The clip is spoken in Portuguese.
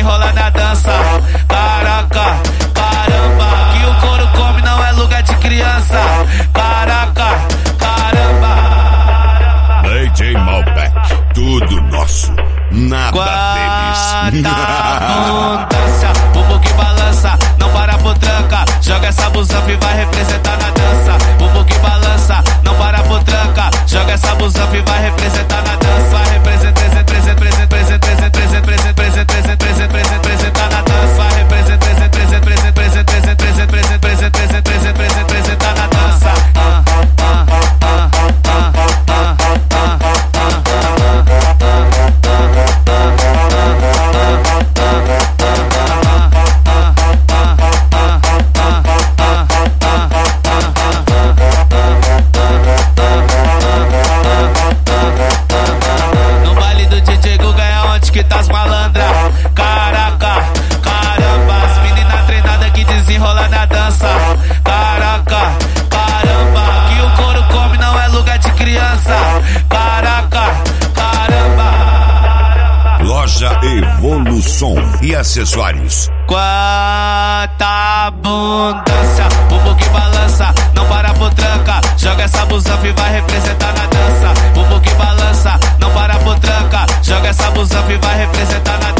desenrola na dança. Caraca, caramba, que o couro come não é lugar de criança. Caraca, caramba. DJ Malbec, tudo nosso, nada deles. Abundância, bumbum que balança, não para por tranca. Joga essa busanfa e vai representar na dança. Bumbum que balança, não para por tranca. Joga essa busanfa e vai representar na dança. Vai representar na dança. Vai representar na dança. No baile do DJ Guga é onde que tá as malandra. Caraca, caramba, as meninas treinadas que desenrola na dança. Caraca, caramba, que o couro come não é lugar de criança. Caraca, caramba. Loja Evolução e acessórios. Quanta abundância, bumbum que balança, não para por tranca. Joga essa busanfa e vai representar na dança. Bumbum que balança, não para por tranca. Joga essa busanfa e vai representar na dança.